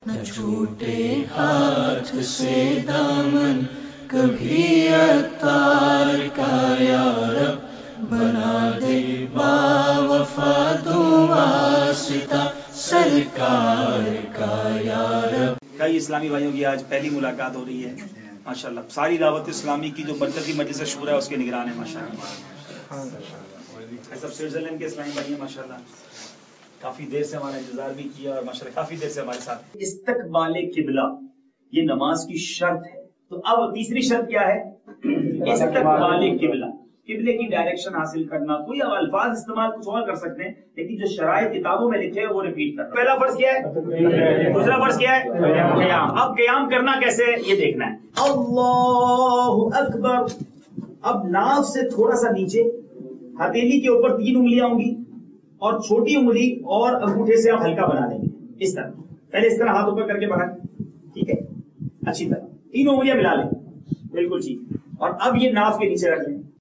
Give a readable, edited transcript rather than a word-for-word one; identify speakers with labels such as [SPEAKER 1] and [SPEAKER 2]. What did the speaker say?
[SPEAKER 1] نہ چھوٹے ہاتھ سے دامن کبھی عطار کا یا رب، بنا دے باوفا واسطہ سرکار کا یا رب۔
[SPEAKER 2] کئی اسلامی بھائیوں کی آج پہلی ملاقات ہو رہی ہے ماشاءاللہ۔ ساری دعوت اسلامی کی جو مرکزی مجلس شورا ہے اس کے نگران ہے ماشاءاللہ۔ سب سوئٹزرلینڈ کے اسلامی بھائی ہیں ماشاءاللہ، کافی دیر سے ہمارا انتظار بھی کیا اور ماشاءاللہ کافی دیر سے ہمارے ساتھ۔ استقبال قبلہ یہ نماز کی شرط ہے، تو اب تیسری شرط کیا ہے؟ استقبال قبلہ، قبلے کی ڈائریکشن حاصل کرنا۔ کوئی الفاظ استعمال کچھ اور کر سکتے ہیں لیکن جو شرائط کتابوں میں لکھے ہیں وہ ریپیٹ کرنا۔ پہلا فرض کیا ہے؟ دوسرا فرض کیا ہے؟ قیام۔ اب قیام کرنا کیسے یہ دیکھنا ہے۔ اللہ اکبر۔ اب ناف سے تھوڑا سا نیچے ہتھیلی کے اوپر 3 انگلیاں ہوں گی اور چھوٹی انگلی اور انگوٹھے سے آپ ہلکا بنا لیں گے اس طرح۔ پہلے اس طرح ہاتھ اوپر کر کے بنائیں، ٹھیک ہے، اچھی طرح 3 انگلیاں ملا لیں، بالکل ٹھیک۔ اور اب یہ ناف کے نیچے رکھ لیں۔